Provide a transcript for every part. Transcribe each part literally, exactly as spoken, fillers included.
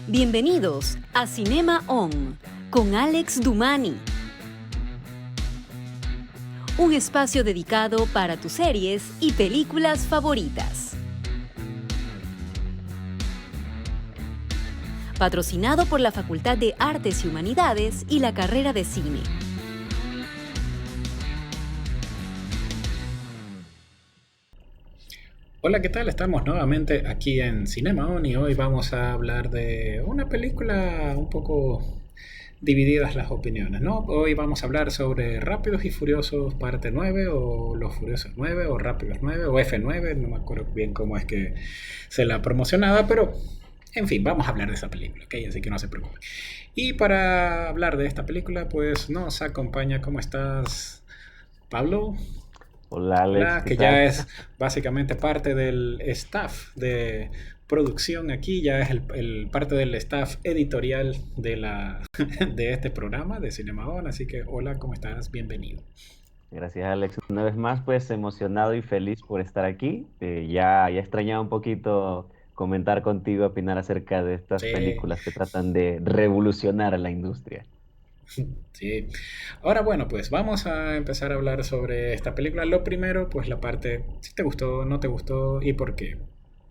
Bienvenidos a Cinema On con Alex Dumani. Un espacio dedicado para tus series y películas favoritas. Patrocinado por la Facultad de Artes y Humanidades y la carrera de Cine. Hola, ¿qué tal? Estamos nuevamente aquí en Cinema On y hoy vamos a hablar de una película un poco divididas las opiniones, ¿no? Hoy vamos a hablar sobre Rápidos y Furiosos parte nueve o Los Furiosos nueve o Rápidos nueve o F nueve, no me acuerdo bien cómo es que se la promocionaba, pero en fin, vamos a hablar de esa película, ¿ok? Así que no se preocupen. Y para hablar de esta película, pues nos acompaña, ¿cómo estás, Pablo? Hola Alex, Hola, ¿qué que tal? ya es básicamente parte del staff de producción aquí, ya es el, el parte del staff editorial de, la, de este programa de Cinema On, así que hola, ¿cómo estás? Bienvenido. Gracias Alex. Una vez más, pues emocionado y feliz por estar aquí. Eh, ya, ya extrañaba un poquito comentar contigo, opinar acerca de estas Sí, películas que tratan de revolucionar la industria. sí. Ahora bueno, pues vamos a empezar a hablar sobre esta película. Lo primero, pues la parte, si te gustó, no te gustó y por qué.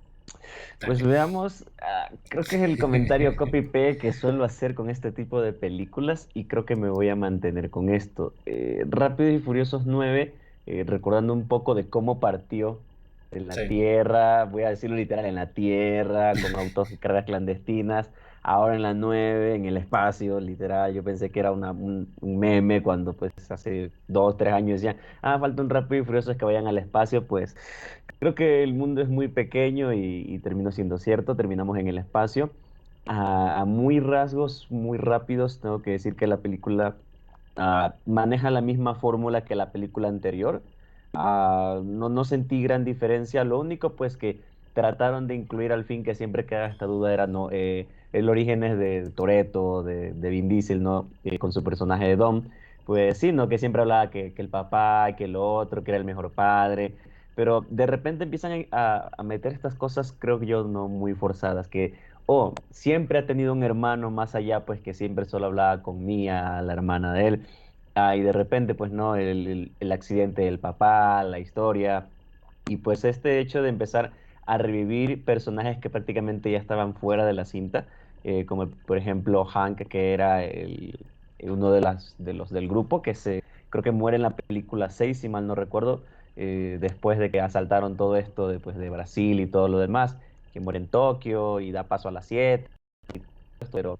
Pues Dale. veamos, ah, creo que es el comentario copy-paste que suelo hacer con este tipo de películas y creo que me voy a mantener con esto. Eh, Rápidos y Furiosos nueve, eh, recordando un poco de cómo partió en la Sí, Tierra, voy a decirlo literal, en la Tierra, con autos y carreras clandestinas, ahora en la nueve, en el espacio, literal, yo pensé que era una, un, un meme cuando pues hace dos, tres años decían, ah, falta un Rápido y Furiosos que vayan al espacio, pues creo que el mundo es muy pequeño y, y terminó siendo cierto, terminamos en el espacio. A, a muy rasgos, muy rápidos, tengo que decir que la película ah, maneja la misma fórmula que la película anterior. Ah, no, no sentí gran diferencia, lo único pues que trataron de incluir al fin, que siempre queda esta duda, era no, eh, el origen es de Toretto, de, de Vin Diesel, ¿no? Eh, con su personaje de Dom. Pues sí, ¿no? Que siempre hablaba que, que el papá, que el otro, que era el mejor padre, pero de repente empiezan a, a meter estas cosas, creo que yo, no muy forzadas, que, oh, siempre ha tenido un hermano más allá, pues que siempre solo hablaba con Mía, la hermana de él, ah, y de repente, pues no, el, el, el accidente del papá, la historia, y pues este hecho de empezar a revivir personajes que prácticamente ya estaban fuera de la cinta, eh, como por ejemplo Hank, que era el, uno de, las, de los del grupo, que se, creo que muere en la película seis si mal no recuerdo, eh, después de que asaltaron todo esto de, pues, de Brasil y todo lo demás, que muere en Tokio y da paso a las siete, pero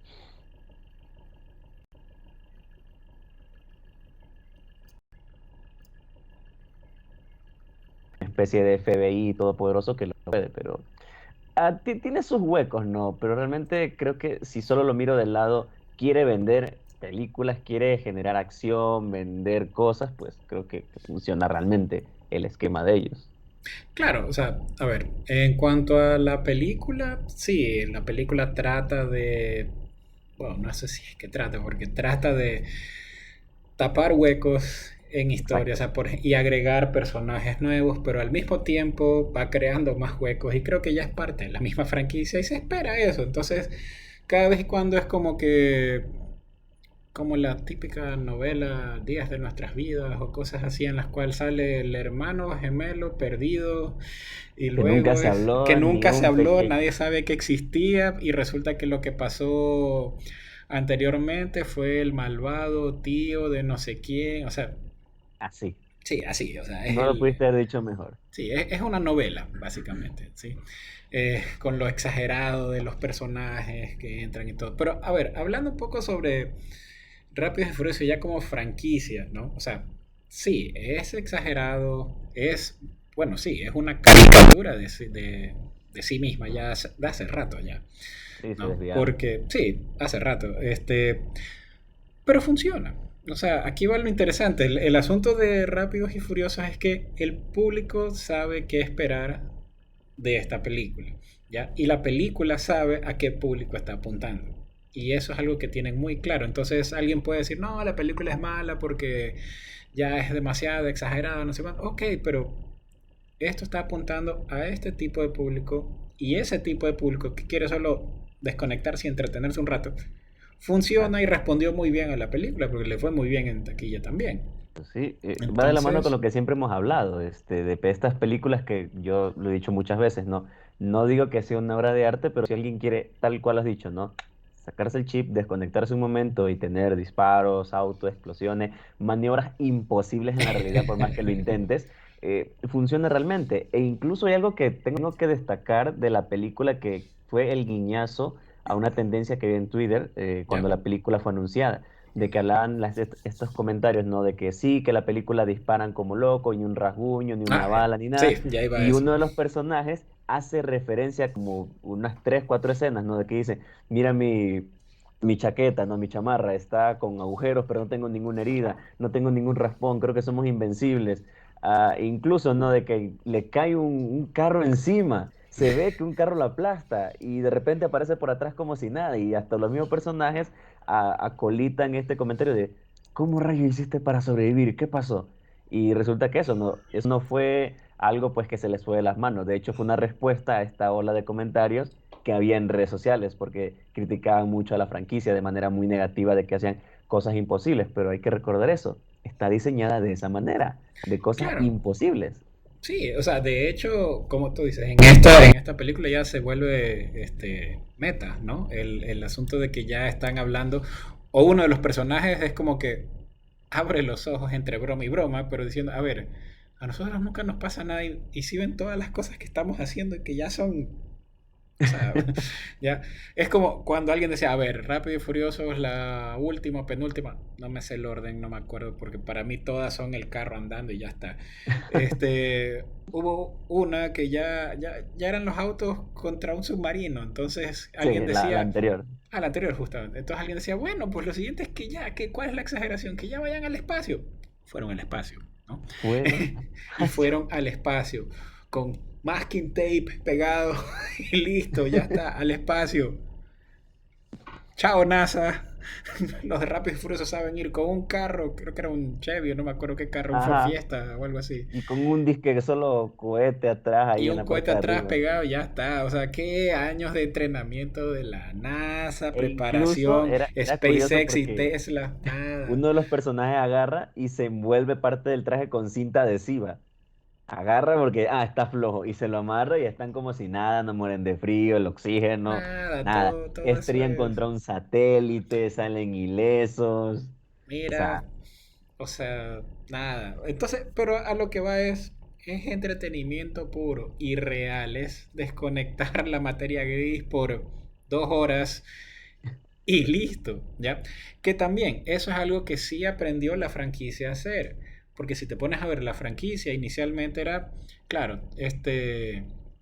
una especie de F B I todopoderoso que lo puede, pero ah, ti- tiene sus huecos, ¿no? Pero realmente creo que si solo lo miro del lado, quiere vender películas, quiere generar acción, vender cosas, pues creo que, que funciona realmente el esquema de ellos. claro, o sea, a ver, en cuanto a la película, sí, la película trata de, bueno, no sé si es que trata, porque trata de tapar huecos en historia, o Exacto. sea, por- y agregar personajes nuevos, pero al mismo tiempo va creando más huecos y creo que ya es parte de la misma franquicia y se espera eso, entonces cada vez y cuando es como que como la típica novela Días de nuestras vidas o cosas así en las cuales sale el hermano gemelo perdido y Que nunca luego se es que habló ni nunca se un habló, pequeño. nadie sabe que existía y resulta que lo que pasó anteriormente fue el malvado tío de no sé quién, o sea, Así. sí, así, o sea, es No lo el pudiste haber dicho mejor. sí, es, es una novela básicamente, sí. Eh, con lo exagerado de los personajes que entran y todo. Pero a ver, hablando un poco sobre Rápidos y Furiosos ya como franquicia, ¿no? O sea, sí, es exagerado, es, bueno, sí, es una caricatura de, sí- de, de sí misma ya hace- de hace rato ya, Sí, se ¿no? desviaron. Porque, sí, hace rato, este, pero funciona. O sea, aquí va lo interesante. El, el asunto de Rápidos y Furiosos es que el público sabe qué esperar de esta película, ¿ya? Y la película sabe a qué público está apuntando. Y eso es algo que tienen muy claro. Entonces alguien puede decir, no, la película es mala porque ya es demasiado exagerada, no sé cuánto. Ok, pero esto está apuntando a este tipo de público y ese tipo de público que quiere solo desconectarse y entretenerse un rato, funciona y respondió muy bien a la película porque le fue muy bien en taquilla también. Sí, eh, va de la mano con Entonces, lo que siempre hemos hablado, este, de pe- estas películas que yo lo he dicho muchas veces, ¿no? No digo que sea una obra de arte, pero si alguien quiere, tal cual has dicho, ¿no? Sacarse el chip, desconectarse un momento y tener disparos, auto, explosiones, maniobras imposibles en la realidad por más que lo intentes, eh, funciona realmente. E incluso hay algo que tengo que destacar de la película que fue el guiñazo a una tendencia que vi en Twitter eh, ya. cuando la película fue anunciada de que hablaban las- est- estos comentarios, ¿no? De que sí, que la película disparan como loco, ni un rasguño, ni una Ah, ya. bala, ni Sí, nada. ya iba a Y eso. uno de los personajes hace referencia como unas tres, cuatro escenas, ¿no? De que dice, mira mi, mi chaqueta, ¿no? Mi chamarra está con agujeros, pero no tengo ninguna herida, no tengo ningún raspón, creo que somos invencibles. Ah, incluso, ¿no? De que le cae un, un carro encima. Se ve que un carro lo aplasta y de repente aparece por atrás como si nada. Y hasta los mismos personajes a- acolitan este comentario de ¿cómo rayos hiciste para sobrevivir? ¿Qué pasó? Y resulta que eso no, eso no fue algo pues que se les fue de las manos. De hecho, fue una respuesta a esta ola de comentarios que había en redes sociales porque criticaban mucho a la franquicia de manera muy negativa de que hacían cosas imposibles. Pero hay que recordar eso. Está diseñada de esa manera, de cosas Claro, imposibles. sí, o sea, de hecho, como tú dices, en esta, en esta película ya se vuelve este, meta, ¿no? El, el asunto de que ya están hablando, o uno de los personajes es como que abre los ojos entre broma y broma, pero diciendo, a ver, a nosotros nunca nos pasa nada y, y si ven todas las cosas que estamos haciendo y que ya son. O sea, ya. Es como cuando alguien decía, a ver, Rápido y Furioso es la última, penúltima. No me sé el orden, no me acuerdo, porque para mí todas son el carro andando y ya está. Este, hubo una que ya, ya, ya eran los autos contra un submarino. Entonces alguien Sí, la, la decía, anterior. a la anterior justamente. Entonces alguien decía, bueno, pues lo siguiente es que ya, que, ¿cuál es la exageración? Que ya vayan al espacio. Fueron al espacio, ¿no? Fueron. Y fueron al espacio con masking tape pegado y listo, ya está, al espacio. Chao NASA. Los de Rápidos y Furiosos saben ir con un carro, creo que era un Chevy, no me acuerdo qué carro, un Ford Ajá. Fiesta o algo así. Y con un disque que solo cohete atrás ahí Y en un la cohete parte de atrás arriba. pegado, ya está. O sea, qué años de entrenamiento de la NASA, E incluso preparación, era, era curioso SpaceX y porque Tesla, nada. uno de los personajes agarra y se envuelve parte del traje con cinta adhesiva. Agarra porque, ah, está flojo y se lo amarra y están como si nada, no mueren de frío, el oxígeno, Nada, nada. todo, todo eso Estrellan es. contra un satélite, salen ilesos. O Mira, sea, o sea, nada. Entonces, pero a lo que va es, es entretenimiento puro y real, es desconectar la materia gris por dos horas y listo, ¿ya? Que también, eso es algo que sí aprendió la franquicia a hacer, porque si te pones a ver la franquicia, inicialmente era, claro, este,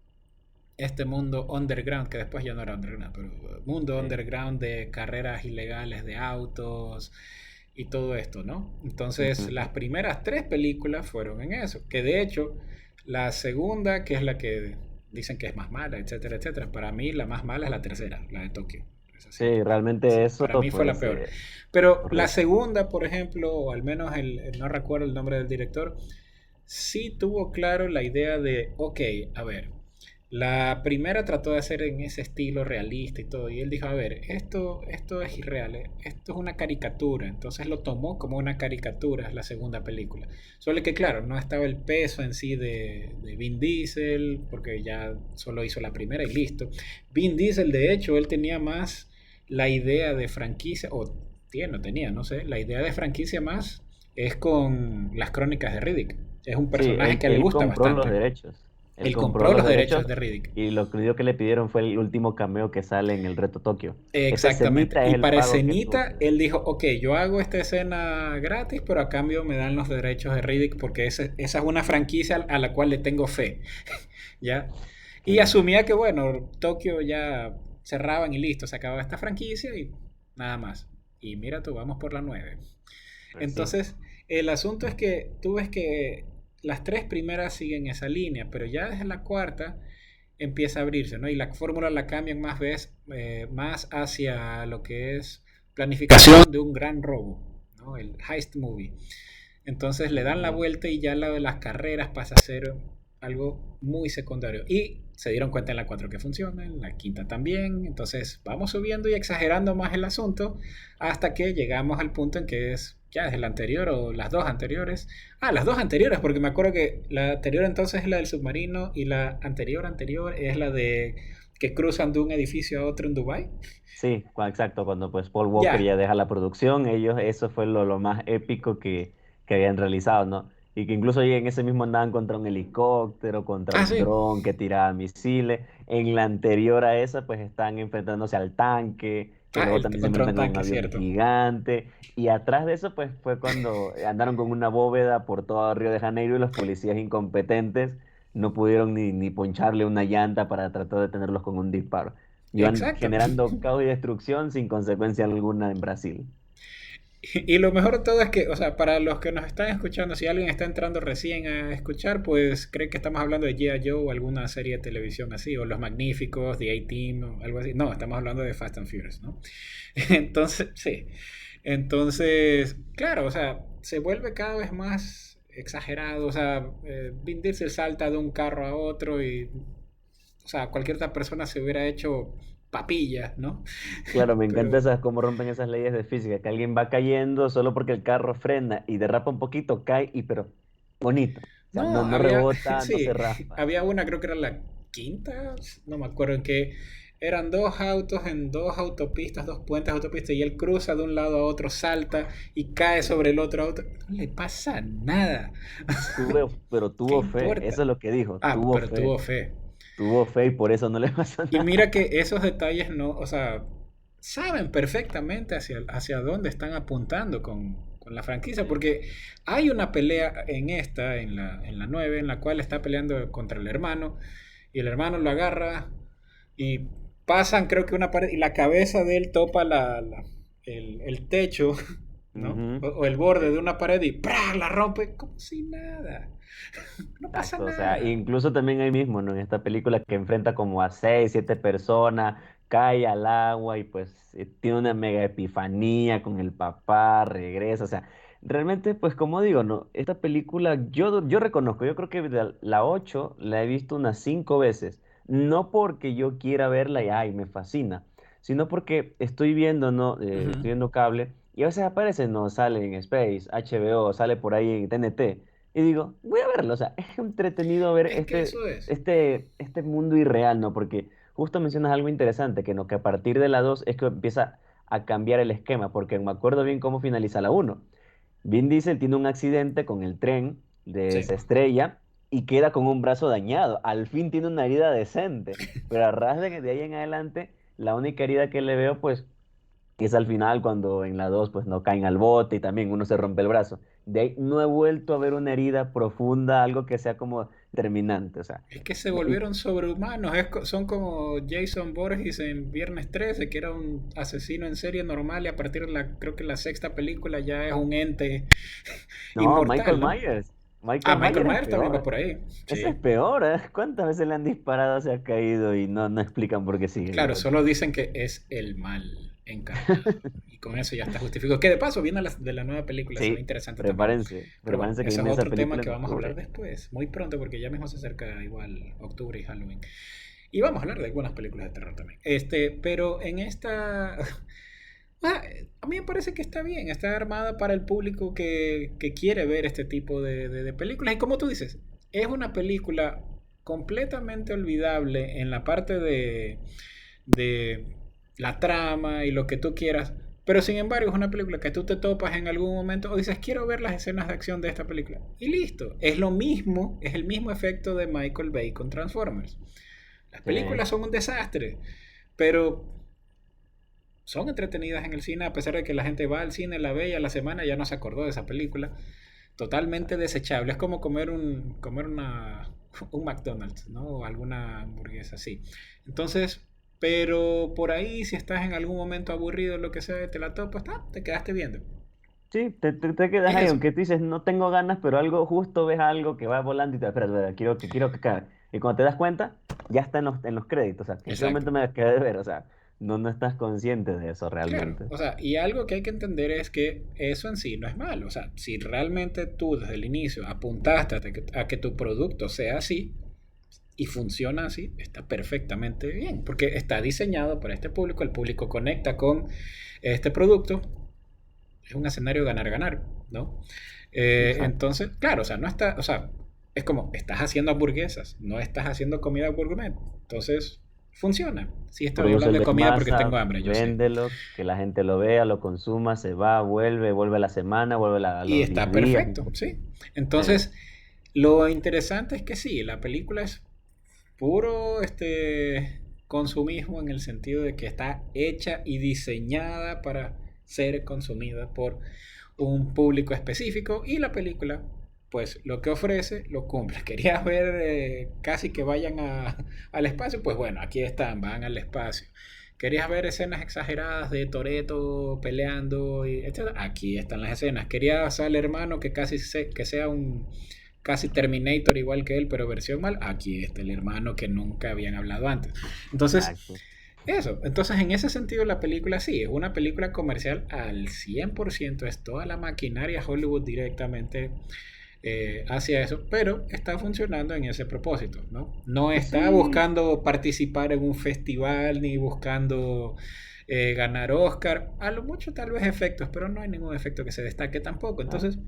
este mundo underground, que después ya no era underground, pero mundo sí. underground de carreras ilegales de autos y todo esto, ¿no? Entonces, las Ujú. primeras tres películas fueron en eso, que de hecho, la segunda, que es la que dicen que es más mala, etcétera, etcétera, para mí la más mala es la tercera, la de Tokio. Es así. Sí, realmente Sí, eso, para mí fue la pues, peor. eh, Pero la horrible. segunda, por ejemplo, o al menos el, el- no recuerdo el nombre del director, sí tuvo claro la idea de, ok, a ver, la primera trató de hacer en ese estilo realista y todo, y él dijo, a ver, esto, esto es irreal, eh, esto es una caricatura, entonces lo tomó como una caricatura, es la segunda película. Solo que, claro, no estaba el peso en sí de, de Vin Diesel, porque ya solo hizo la primera y listo. Vin Diesel, de hecho, él tenía más la idea de franquicia, o tiene, o tenía, no sé, la idea de franquicia más es con las crónicas de Riddick. Es un Sí, personaje él, que le él gusta compró los bastante. derechos. Él Él compró compró los los derechos derechos de Riddick. y lo único que le pidieron fue el último cameo que sale en el Reto Tokio. Esa Exactamente. escenita es Y el para pago que tuvo que escenita, dar. él dijo, ok, yo hago esta escena gratis, pero a cambio me dan los derechos de Riddick porque esa, esa es una franquicia a la cual le tengo fe. ¿Ya? Y Sí, asumía que, bueno, Tokio ya cerraban y listo, se acababa esta franquicia y nada más. Y mira tú, vamos por la nueve. pues sí. Entonces, el asunto es que tú ves que las tres primeras siguen esa línea, pero ya desde la cuarta empieza a abrirse, ¿no? Y la fórmula la cambian más, vez, eh, más hacia lo que es planificación de un gran robo, ¿no? El heist movie. Entonces le dan la Ujú. vuelta y ya la de las carreras pasa a ser algo muy secundario. Y se dieron cuenta en la cuatro que funciona, en la quinta también. Entonces vamos subiendo y exagerando más el asunto hasta que llegamos al punto en que es ya desde la anterior o las dos anteriores. Ah, las dos anteriores, porque me acuerdo que la anterior entonces es la del submarino y la anterior anterior es la de que cruzan de un edificio a otro en Dubái. Sí, cua- exacto, cuando pues Paul Walker Ya. ya deja la producción, ellos, eso fue lo, lo más épico que, que habían realizado, ¿no? Y que incluso ahí en ese mismo andaban contra un helicóptero, contra Ah, un sí. dron que tiraba misiles. En la anterior a esa, pues están enfrentándose al tanque, que Ah, luego el también se contra un enfrentan a un tanque, avión cierto. gigante. Y atrás de eso, pues fue cuando andaron con una bóveda por todo Río de Janeiro y los policías incompetentes no pudieron ni, ni poncharle una llanta para tratar de detenerlos con un disparo. Iban Exacto. generando caos y destrucción sin consecuencia alguna en Brasil. Y, y lo mejor de todo es que, o sea, para los que nos están escuchando, si alguien está entrando recién a escuchar, pues cree que estamos hablando de G I. Joe o alguna serie de televisión así, o Los Magníficos, The A-Team o algo así. No, estamos hablando de Fast and Furious, ¿no? Entonces, sí. Entonces, claro, o sea, se vuelve cada vez más exagerado. O sea, eh, Vin Diesel salta de un carro a otro y, o sea, cualquier otra persona se hubiera hecho papilla, ¿no? Claro, me encanta Pero, esas, cómo rompen esas leyes de física, que alguien va cayendo solo porque el carro frena y derrapa un poquito, cae y pero bonito. O sea, no, no, no había, rebota, no se sí, raspa. había una, creo que era la quinta, no me acuerdo en qué, eran dos autos en dos autopistas, dos puentes de autopista, y él cruza de un lado a otro, salta y cae sobre el otro auto. No le pasa nada. Tuve, pero ¿Qué tuvo fe, eso importa? es lo que dijo, Ah, tuvo pero tuvo fe, fe. tuvo fe y por eso no le pasó Y nada. mira que esos detalles no, o sea, saben perfectamente hacia, hacia dónde están apuntando con, con la franquicia, porque hay una pelea en esta, en la, en la nueve, en la cual está peleando contra el hermano, y el hermano lo agarra y pasan creo que una pared, y la cabeza de él topa la, la- el, el techo, ¿no? Ujú. O, o el borde de una pared y ¡prá! La rompe como si nada. No pasa Exacto, o sea, nada. incluso también ahí mismo, ¿no? En esta película que enfrenta como a seis, siete personas, cae al agua y pues eh, tiene una mega epifanía con el papá, regresa, o sea, realmente pues como digo, ¿no? Esta película yo, yo reconozco, yo creo que la la ocho la he visto unas cinco veces, no porque yo quiera verla y ay, me fascina, sino porque estoy viendo, ¿no? Eh, Ujú. estoy viendo cable y a veces aparece, ¿no? Sale en Space, H B O, sale por ahí en T N T. Y digo, voy a verlo, o sea, es entretenido ver Es que este, eso es. este, este mundo irreal, ¿no? Porque justo mencionas algo interesante, que no, que a partir de la dos es que empieza a cambiar el esquema, porque me acuerdo bien cómo finaliza la uno. Vin Diesel tiene un accidente con el tren, de, Sí. se estrella y queda con un brazo dañado. Al fin tiene una herida decente, pero a ras de, de ahí en adelante, la única herida que le veo, pues que es al final cuando en la dos pues no caen al bote y también uno se rompe el brazo. De ahí no he vuelto a ver una herida profunda, algo que sea como terminante, o sea, Es que se y- volvieron sobrehumanos. Es co- son como Jason Voorhees en Viernes trece, que era un asesino en serie normal y a partir de la, creo que la sexta película ya es un ente no, Michael inmortal, ¿no? Myers, Ah, Michael Michael Myers es Myers también va peor, por ahí. ese es Sí. peor, ¿eh? ¿Cuántas veces le han disparado, se ha caído y no, no explican por qué sigue Claro, vivo? solo dicen que es el mal encarnado. Y con eso ya está justificado. Que de paso viene la, de la nueva película, se ve Sí, interesante también. prepárense, Pero bueno, prepárense que ese es viene esa otro tema película que en vamos a hablar octubre. después, muy pronto, porque ya mismo se acerca igual octubre y Halloween. Y vamos a hablar de algunas películas de terror también. Este, pero en esta. Ah, a mí me parece que está bien, está armada para el público que, que quiere ver este tipo de, de- de películas. Y como tú dices, es una película completamente olvidable en la parte de, de la trama y lo que tú quieras. Pero sin embargo es una película que tú te topas en algún momento o dices, quiero ver las escenas de acción de esta película. Y listo, es lo mismo, es el mismo efecto de Michael Bay con Transformers. Las Sí. películas son un desastre, pero son entretenidas en el cine, a pesar de que la gente va al cine, la ve y a la semana ya no se acordó de esa película. Totalmente desechable. Es como comer un comer una un McDonald's, ¿no? O alguna hamburguesa así. Entonces, pero por ahí si estás en algún momento aburrido, lo que sea, te la topas, ah, te quedaste viendo. Sí, te, te, te quedas Es ahí, eso. aunque tú dices, no tengo ganas, pero algo justo ves algo que va volando y te espera, espera, quiero que quiero que cae. Y cuando te das cuenta, ya está en los, en los créditos. O sea, ¿en qué Exacto. momento me quedé de ver? O sea, no, no estás consciente de eso Claro, realmente. o sea, y algo que hay que entender es que eso en sí no es malo. O sea, si realmente tú desde el inicio apuntaste a que, a que tu producto sea así, y funciona así, está perfectamente bien, porque está diseñado para este público, el público conecta con este producto, es un escenario ganar-ganar, ¿no? Eh, Exacto. entonces, claro, o sea, no está, o sea, es como, estás haciendo hamburguesas, no estás haciendo comida gourmet, entonces funciona. Sí, estoy hablando de Produce comida porque masa, tengo hambre, yo sé. véndelo, que la gente lo vea, lo consuma, se va, vuelve, vuelve a la semana, vuelve a, la- a Y los diez está días. perfecto, ¿sí? Sí. Entonces, lo interesante es que sí, la película es puro este consumismo en el sentido de que está hecha y diseñada para ser consumida por un público específico y la película pues lo que ofrece lo cumple. Querías ver eh, casi que vayan a- al espacio, pues bueno, aquí están, van al espacio. Querías ver escenas exageradas de Toretto peleando y etcétera. Aquí están las escenas. Querías al hermano que casi se- que sea un casi Terminator igual que él, pero versión mal. Aquí está el hermano que nunca habían hablado antes. Entonces, Exacto. eso. Entonces, en ese sentido, la película sí, es una película comercial al cien por ciento. Es toda la maquinaria Hollywood directamente eh, hacia eso, pero está funcionando en ese propósito, ¿no? No está Sí. buscando participar en un festival ni buscando eh, ganar Oscar. A lo mucho tal vez efectos, pero no hay ningún efecto que se destaque tampoco. Ah. Entonces,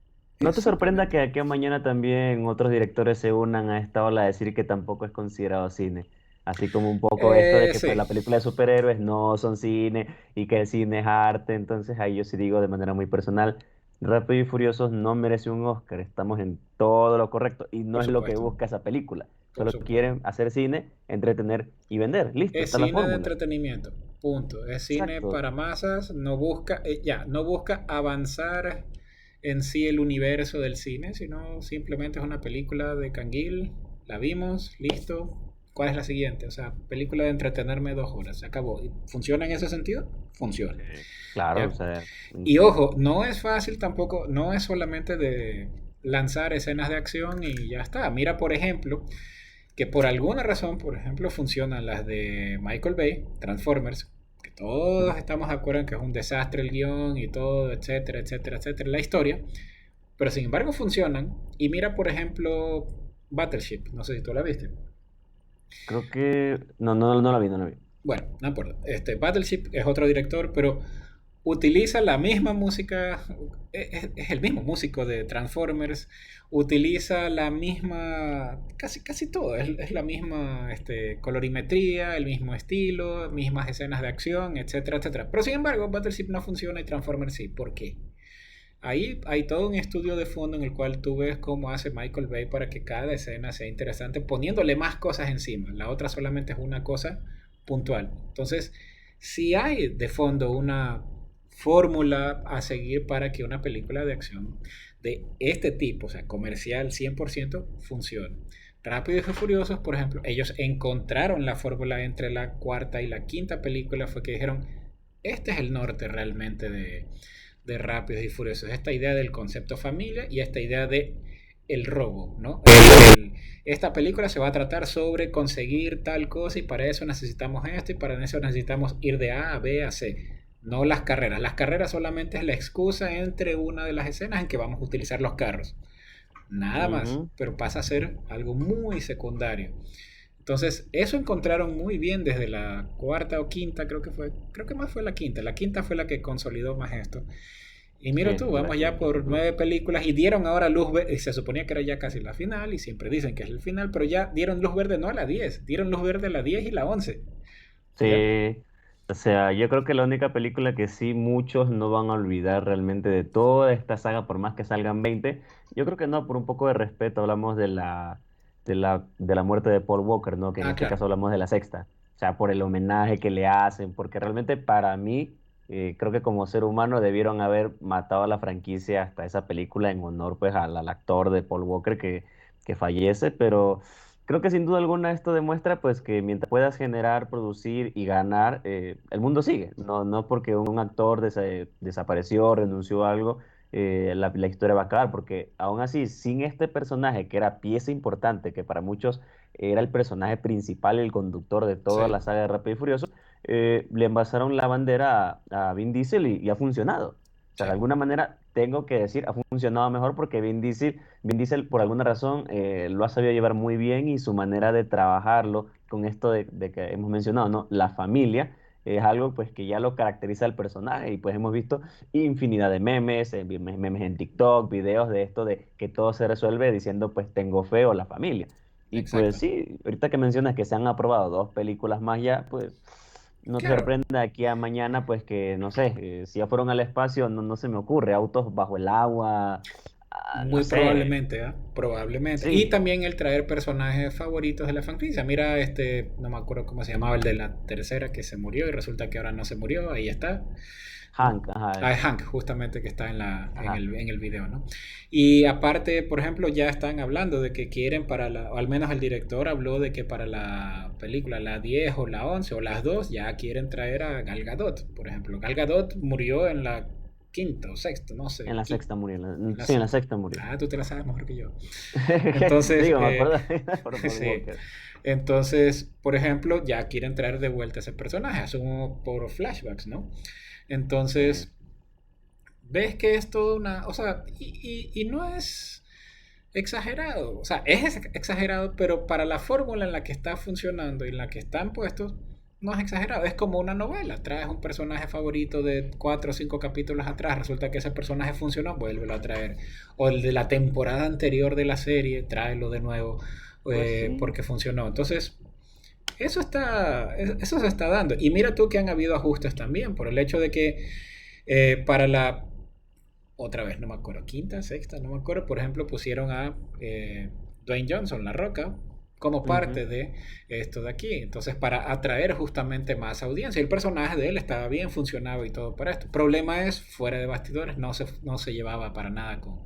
No es te sorprenda simplemente... que aquí a mañana también otros directores se unan a esta ola de decir que tampoco es considerado cine. Así como un poco esto de Eh, que pues, sí, la película de superhéroes no son cine y que el cine es arte. Entonces ahí yo sí digo de manera muy personal, Rápido y Furiosos no merece un Oscar. Estamos en todo lo correcto y no por es lo que supuesto, busca esa película. por Solo supuesto. quieren hacer cine, entretener y vender. Listo, Es está la cine de fórmula. entretenimiento, punto. Es cine Exacto. para masas, no busca, eh, ya, no busca avanzar en sí el universo del cine, sino simplemente es una película de Canguil, la vimos, listo. ¿Cuál es la siguiente? O sea, película de entretenerme dos horas, se acabó. ¿Y ¿Funciona en ese sentido? Funciona. Eh, claro, o ¿Ya? sea, Y mm, ojo, no es fácil tampoco, no es solamente de lanzar escenas de acción y ya está. Mira, por ejemplo, que por alguna razón, por ejemplo, funcionan las de Michael Bay, Transformers, que todos estamos de acuerdo en que es un desastre el guión y todo, etcétera, etcétera, etcétera, la historia, pero sin embargo funcionan. Y mira, por ejemplo, Battleship, no sé si tú la viste. creo que... No, no, no la vi, no la vi. Bueno, no importa. Este, Battleship es otro director, pero utiliza la misma música, es, es el mismo músico de Transformers, utiliza la misma, casi, casi todo, es, es la misma este, colorimetría, el mismo estilo, mismas escenas de acción, etcétera, etcétera. Pero sin embargo, Battleship no funciona y Transformers sí. ¿Por qué? Ahí hay todo un estudio de fondo en el cual tú ves cómo hace Michael Bay para que cada escena sea interesante, poniéndole más cosas encima. La otra solamente es una cosa puntual. Entonces, si hay de fondo una fórmula a seguir para que una película de acción de este tipo, o sea, comercial cien por ciento, funcione. Rápidos y Furiosos, por ejemplo, ellos encontraron la fórmula entre la cuarta y la quinta película, fue que dijeron, este es el norte realmente de, de Rápidos y Furiosos, esta idea del concepto familia y esta idea de el robo, ¿no? El- esta película se va a tratar sobre conseguir tal cosa y para eso necesitamos esto y para eso necesitamos ir de A a B a C. No las carreras. Las carreras solamente es la excusa entre una de las escenas en que vamos a utilizar los carros. Nada más, Ujú. pero pasa a ser algo muy secundario. Entonces, eso encontraron muy bien desde la cuarta o quinta, creo que fue, creo que más fue la quinta. La quinta fue la que consolidó más esto. Y Sí, mira tú, la vamos ya quinta, sin por duda. nueve películas y dieron ahora luz verde, y se suponía que era ya casi la final, y siempre dicen que es el final, pero ya dieron luz verde no a la diez, dieron luz verde a la diez y la once. ¿Ya? Sí, o sea, yo creo que la única película que sí muchos no van a olvidar realmente de toda esta saga, por más que salgan veinte, yo creo que no, por un poco de respeto hablamos de la, de la, de la muerte de Paul Walker, ¿no? Que en Ah, este claro. caso hablamos de la sexta, o sea, por el homenaje que le hacen, porque realmente para mí, eh, creo que como ser humano debieron haber matado a la franquicia hasta esa película en honor pues al, al actor de Paul Walker que, que fallece, pero... Creo que sin duda alguna esto demuestra pues que mientras puedas generar, producir y ganar, eh, el mundo sigue. No, no porque un actor desa- desapareció, renunció a algo, eh, la, la historia va a acabar, porque aún así, sin este personaje que era pieza importante, que para muchos era el personaje principal, el conductor de toda Sí, la saga de Rápido y Furioso, eh, le envasaron la bandera a, a Vin Diesel y, y ha funcionado. O sea, sí, de alguna manera tengo que decir, ha funcionado mejor porque Vin Diesel, Vin Diesel por alguna razón eh, lo ha sabido llevar muy bien y su manera de trabajarlo con esto de, de que hemos mencionado, ¿no? La familia es algo pues que ya lo caracteriza al personaje y pues hemos visto infinidad de memes, eh, me- memes en TikTok, videos de esto de que todo se resuelve diciendo pues tengo fe o la familia. Y pues Exacto. sí, ahorita que mencionas que se han aprobado dos películas más ya, pues no te Claro, sorprenda de aquí a mañana, pues que, no sé, eh, si ya fueron al espacio, no, no se me ocurre, autos bajo el agua, ah, no muy sé, probablemente, ¿ah? Probablemente. Y sí, también el traer personajes favoritos de la franquicia. Mira, este, no me acuerdo cómo se llamaba, el de la tercera que se murió y resulta que ahora no se murió, ahí está. ¿No? Hank, ajá, Ah, es Hank, justamente que está en, la, en, ajá, el, en el video, ¿no? Y aparte, por ejemplo, ya están hablando de que quieren para la, o al menos el director habló de que para la película, la diez o la once o las dos ya quieren traer a Gal Gadot, por ejemplo. Gal Gadot murió en la quinta o sexta, no sé, en la qui- sexta murió, en la- en la sí, en la sexta. sexta murió. Ah, tú te la sabes mejor que yo. Entonces, Digo, me eh, acuerdo por Paul sí. Walker. Entonces, por ejemplo, ya quieren traer de vuelta ese personaje, asumo por flashbacks, ¿no? Sí, Entonces, ves que es toda una... O sea, y, y- y no es exagerado. O sea, es ex- exagerado, pero para la fórmula en la que está funcionando y en la que están puestos, no es exagerado. Es como una novela. Traes un personaje favorito de cuatro o cinco capítulos atrás, resulta que ese personaje funcionó, vuélvelo a traer. O el de la temporada anterior de la serie, tráelo de nuevo pues eh, sí, porque funcionó. Entonces, eso está, eso se está dando. Y mira tú que han habido ajustes también, por el hecho de que eh, para la otra vez, no me acuerdo, quinta, sexta, no me acuerdo, por ejemplo, pusieron a eh, Dwayne Johnson, La Roca, como ujú. parte de esto de aquí. Entonces, para atraer justamente más audiencia. El personaje de él estaba bien, funcionaba y todo para esto. El problema es, fuera de bastidores, no se, no se llevaba para nada con,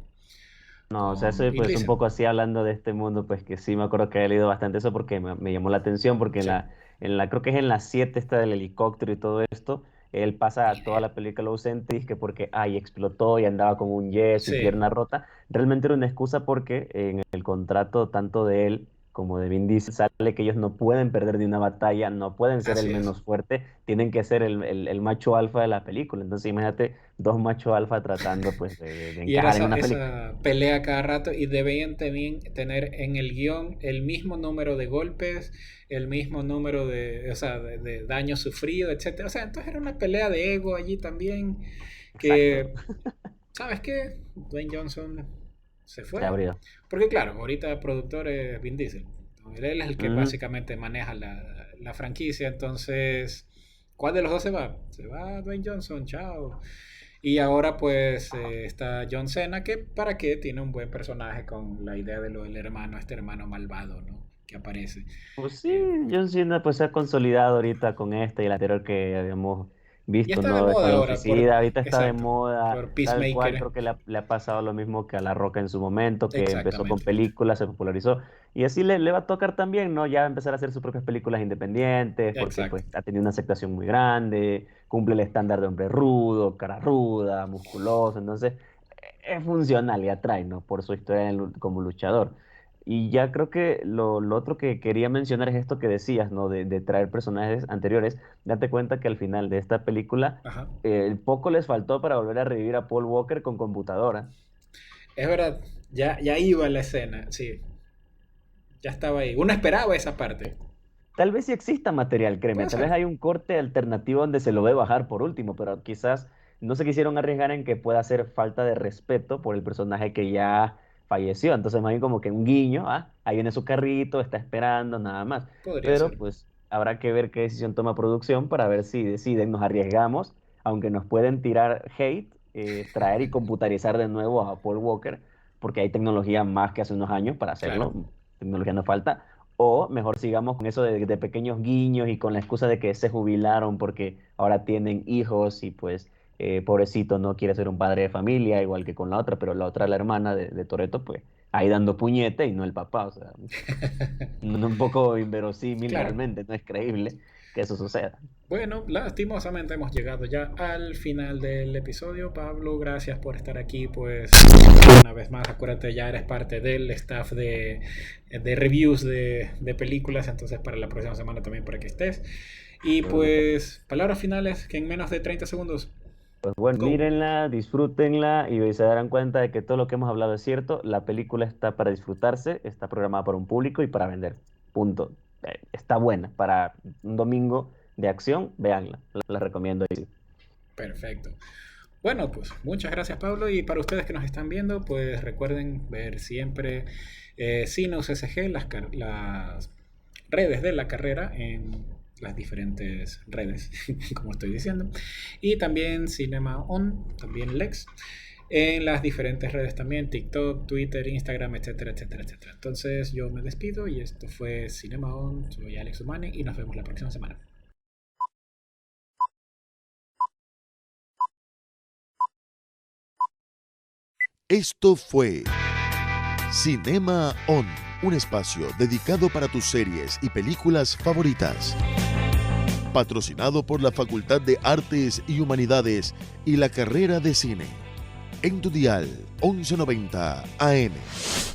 No, o sea, con eso Vin pues un Diesel. poco así hablando de este mundo, pues que sí me acuerdo que he leído bastante eso porque me, me llamó la atención, porque en Sí. la, en la, creo que es en la siete esta del helicóptero y todo esto, él Ni pasa toda idea. la película ausente y es que porque, ay, explotó y andaba con un yeso y Sí, pierna rota, realmente era una excusa porque en el contrato tanto de él como de Vin Diesel sale que ellos no pueden perder de una batalla, no pueden ser el así es. menos fuerte, tienen que ser el, el, el macho alfa de la película, entonces imagínate dos machos alfa tratando pues de, de de Y era encajar en esa, una película. esa pelea cada rato y debían también tener en el guión el mismo número de golpes, el mismo número de, o sea, de, de daño sufrido, etcétera. O sea, entonces era una pelea de ego allí también Exacto. que, ¿sabes qué? Dwayne Johnson se Se fue. abrió. Porque claro, ahorita el productor es Vin Diesel. Él es el que Ujú. básicamente maneja la, la franquicia. Entonces, ¿cuál de los dos se va? Se va Dwayne Johnson, chao. Y ahora pues eh, está John Cena, que para qué tiene un buen personaje con la idea de lo del hermano, este hermano malvado, ¿no? Que aparece. Pues sí, Eh, John Cena pues se ha consolidado ahorita con esta y la anterior que habíamos ya visto, está de ¿no? moda Escuadrón ahora por, Suicida, ahorita está de exacto, moda, por tal cual, Peacemaker. creo que le ha, le ha pasado lo mismo que a La Roca en su momento, que empezó con Exactamente. películas, se popularizó, y así le, le va a tocar también, ¿no? Ya empezar a hacer sus propias películas independientes, porque Exacto. pues ha tenido una aceptación muy grande, cumple el estándar de hombre rudo, cara ruda, musculoso, entonces es funcional y atrae, ¿no? Por su historia en lu- como luchador. Y ya creo que lo, lo otro que quería mencionar es esto que decías, ¿no? De, de traer personajes anteriores. Date cuenta que al final de esta película, Ajá. eh, poco les faltó para volver a revivir a Paul Walker con computadora. Es verdad, ya, ya iba la escena, sí, ya estaba ahí. Uno esperaba esa parte. Tal vez sí exista material, créeme. Puede Tal vez ser. hay un corte alternativo donde se lo ve bajar por último, pero quizás no se quisieron arriesgar en que pueda ser falta de respeto por el personaje que ya falleció. Entonces, más bien como que un guiño, ¿ah? Ahí viene su carrito, está esperando, nada más. Podría Pero ser. pues habrá que ver qué decisión toma producción para ver si deciden, nos arriesgamos, aunque nos pueden tirar hate, eh, traer y computarizar de nuevo a Paul Walker, porque hay tecnología más que hace unos años para Claro. hacerlo. Tecnología no falta o mejor sigamos con eso de, de pequeños guiños y con la excusa de que se jubilaron porque ahora tienen hijos y pues eh, pobrecito no quiere ser un padre de familia, igual que con la otra, pero la otra, la hermana de, de Toretto, pues ahí dando puñete y no el papá. O sea, un, un poco inverosímil Claro. realmente, no es creíble que eso suceda. Bueno, lastimosamente hemos llegado ya al final del episodio. Pablo, gracias por estar aquí. Pues una vez más, acuérdate, ya eres parte del staff de, de reviews de, de películas, entonces para la próxima semana también para que estés. Y Seguro que sí. pues, palabras finales que en menos de treinta segundos. Pues bueno, Go. mírenla, disfrútenla y se darán cuenta de que todo lo que hemos hablado es cierto. La película está para disfrutarse, está programada para un público y para vender. Punto. Eh, está buena para un domingo de acción, véanla. La, la recomiendo. Perfecto. Bueno, pues muchas gracias Pablo y para ustedes que nos están viendo, pues recuerden ver siempre eh, Sinus S G, las, las redes de la carrera en las diferentes redes, como estoy diciendo, y también Cinema On, también Lex, en las diferentes redes también, TikTok, Twitter, Instagram, etcétera, etcétera, etcétera. Entonces yo me despido y esto fue Cinema On, soy Alex Umani y nos vemos la próxima semana. Esto fue Cinema On, un espacio dedicado para tus series y películas favoritas. Patrocinado por la Facultad de Artes y Humanidades y la carrera de cine. En tu dial once noventa A M.